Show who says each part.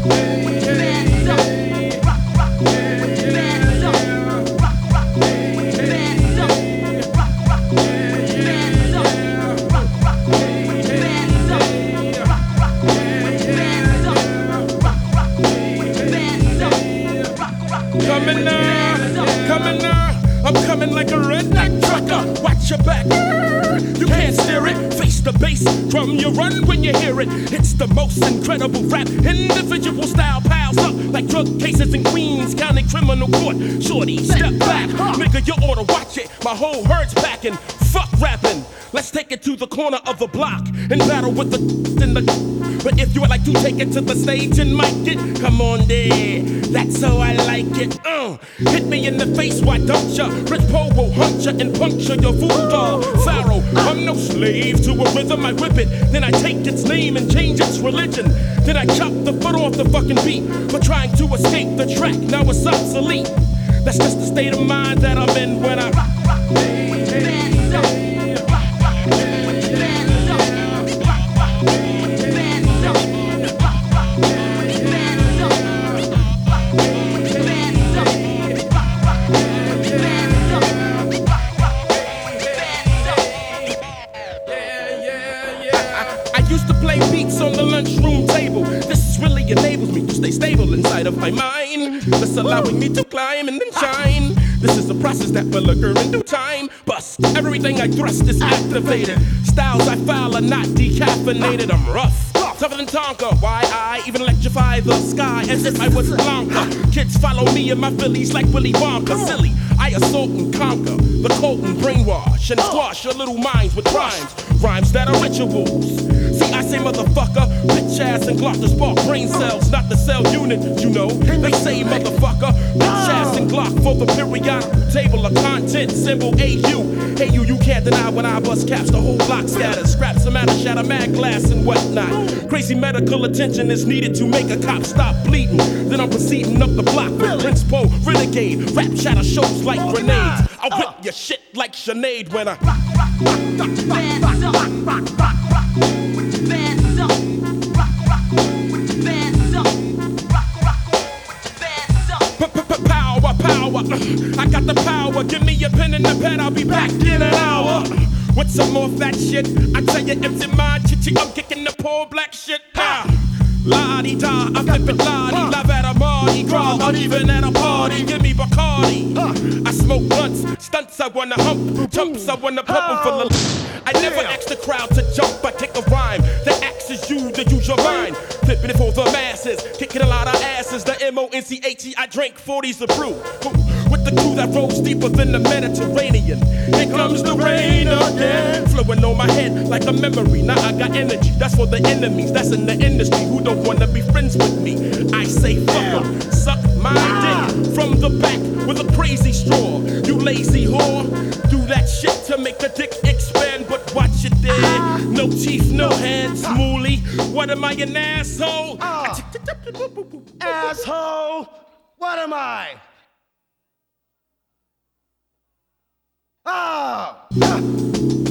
Speaker 1: I'm coming like a redneck trucker. Watch your back. You can't steer it. Face the bass drum. You run when you hear it. It's the most incredible rap. Individual style piles up like drug cases in Queens County Criminal Court. Shorty, step back. Nigga, you ought to watch it. My whole herd's packing. Fuck rapping. Let's take it to the corner of the block and battle with the in the. But if you would like to take it to the stage and mic it, come on there. That's how I like it. Hit me in the face, why don't ya? Rich Poe will hunt ya and puncture your voodoo pharaoh. I'm no slave to a rhythm, I whip it. Then I take its name and change its religion. Then I chop the foot off the fucking beat for trying to escape the track. Now it's obsolete. That's just the state of mind that I'm in when I beats on the lunchroom table. This really enables me to stay stable inside of my mind. Thus allowing me to climb and then shine. This is a process that will occur in due time. Bust, everything I thrust is activated. Styles I file are not decaffeinated. I'm rough, tougher than Tonka. Why I even electrify the sky as if I was Blanca. Kids follow me and my Phillies like Willy Wonka. Silly, I assault and conquer the cold and brainwash and squash your little minds with rhymes. Rhymes that are rituals. See, I say motherfucker, bitch ass and Glock to spark brain cells, not the cell unit, you know. They say motherfucker, bitch ass and Glock for the periodical table of content, symbol AU. Hey you can't deny when I bust caps, the whole block scatters. Scraps the matter, shatter mad glass and whatnot. Crazy medical attention is needed to make a cop stop bleeding. Then I'm proceeding up the block with Prince Poe, Renegade. Rap shatter shows like grenades. I'll whip your shit like Sinead when I Power, I got the power. Give me a pen and a pad, I'll be back in an hour. With some more fat shit, I tell you, empty mind, chitty, I'm kicking the poor black shit now. La-di-da, I flip it la-di, live at a Mardi Gras, not even at a party, give me Bacardi. I smoke blunts, stunts I wanna hump, jumps I wanna pump 'em for the. I never ask the crowd to jump, I take a rhyme that asks you to use your mind. Flipping it for the masses, kicking a lot of asses, the M-O-N-C-H-E, I drank 40s of brew. With the crew that rolls deeper than the Mediterranean. Here comes the rain again, flowing on my head like a memory. Now I got energy, that's for the enemies, that's in the industry who don't wanna be friends with me. I say fuck 'em, suck my dick from the back with a crazy straw. You lazy whore, do that shit to make the dick expand, but watch it there. No teeth, no hands, mooly. What am I, an asshole?
Speaker 2: Asshole, what am I? Oh!